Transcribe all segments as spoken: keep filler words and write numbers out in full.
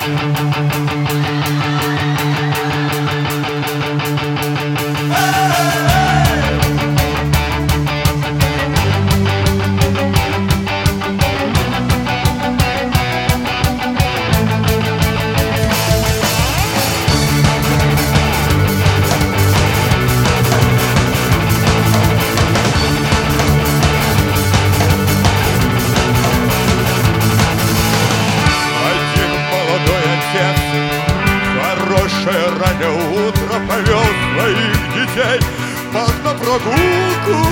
Хорошее раннее утро повел своих детей на прогулку.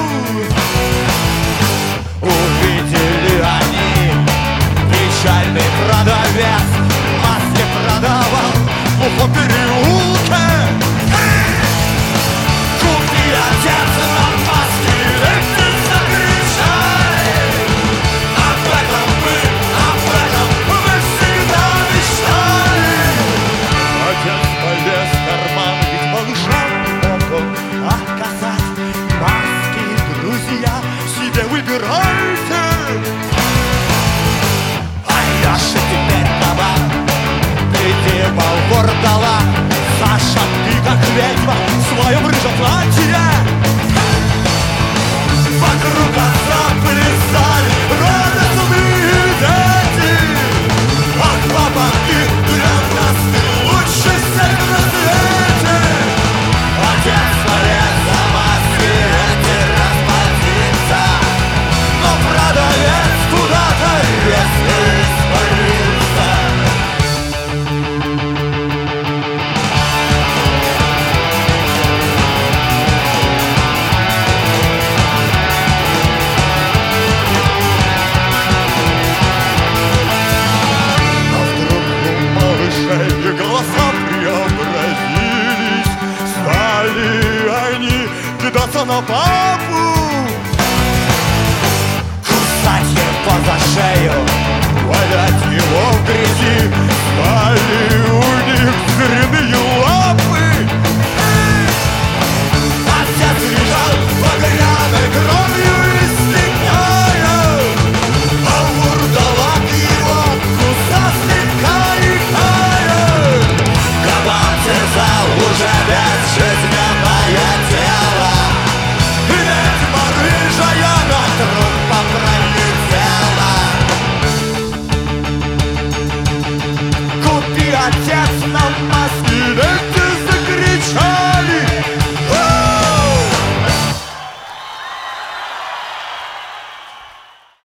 Увидели они печальный продавец, маски продавал в глухом переулке. Купи, отец, нам маски, эти закричали. Об этом мы, об этом мы всегда мечтали. Отец полез в карман, ведь малышам мог он отказать. Маски, друзья, себе выбирайте. А я же теперь кабан, ты типа вор дала. Саша, ты как ведьма в своем рыжем платье. Вокруг отца плясали радостные дети. Ах, папа, ты для нас, ты лучший всех на свете. Отец полез за маски эти расплатиться, но продавец куда-то резко испарился. и голоса преобразились. Стали они кидаться на папу.